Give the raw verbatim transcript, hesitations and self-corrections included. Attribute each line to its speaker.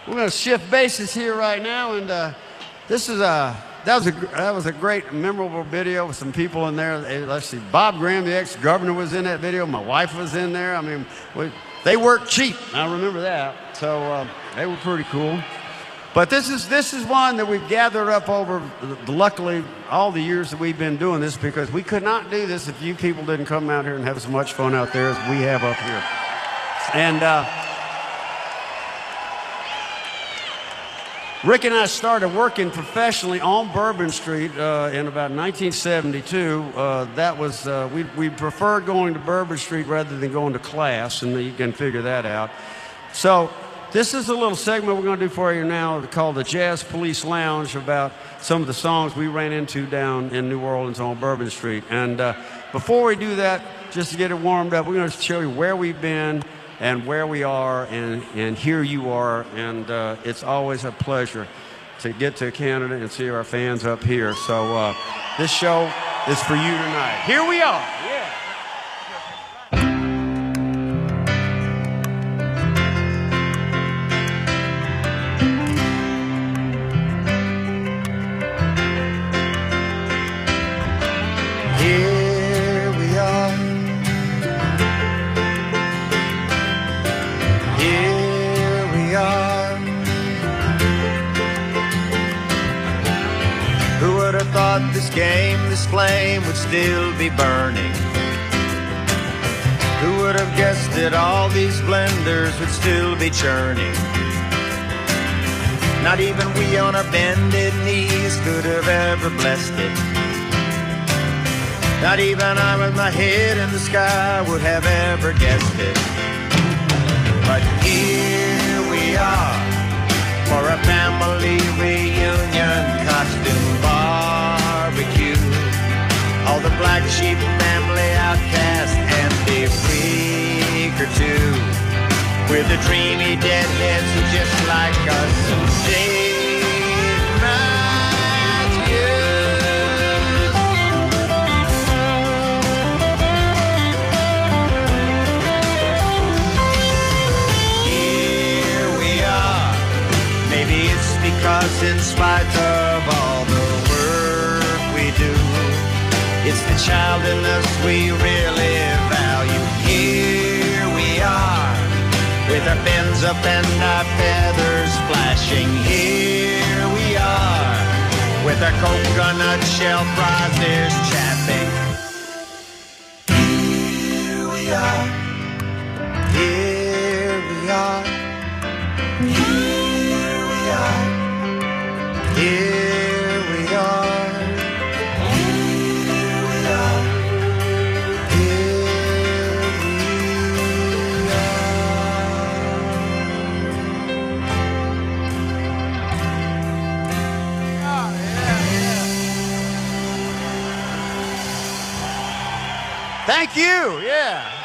Speaker 1: we're going to shift bases here right now, and uh, this is a that was a that was a great, memorable video with some people in there. Let's see, Bob Graham, the ex-governor, was in that video. My wife was in there. I mean, we, they worked cheap. I remember that. So uh, they were pretty cool. But this is this is one that we've gathered up over, luckily, all the years that we've been doing this, because we could not do this if you people didn't come out here and have as much fun out there as we have up here. And uh, Rick and I started working professionally on Bourbon Street uh, in about nineteen seventy-two. Uh, that was uh, we we preferred going to Bourbon Street rather than going to class, and you can figure that out. So this is a little segment we're going to do for you now called the Jazz Police Lounge, about some of the songs we ran into down in New Orleans on Bourbon Street. And uh, before we do that, just to get it warmed up, we're going to show you where we've been and where we are, and, and here you are. And uh, it's always a pleasure to get to Canada and see our fans up here. So uh, this show is for you tonight. Here we are. Yeah.
Speaker 2: This game, this flame would still be burning. Who would have guessed that all these blenders would still be churning? Not even we on our bended knees could have ever blessed it. Not even I with my head in the sky would have ever guessed it. But here we are for a family reunion costume barbecue. All the black sheep family outcast and a freak or two, with the dreamy deadheads who just like us and Dave Matthews. Here we are. Maybe it's because in spite of all the work we do, it's the child in us we really value. Here we are, with our fins up and our feathers flashing. Here we are, with our coconut shell fries ears chapping. Here we are, here we are, here we are, here we are.
Speaker 1: Thank you. Yeah.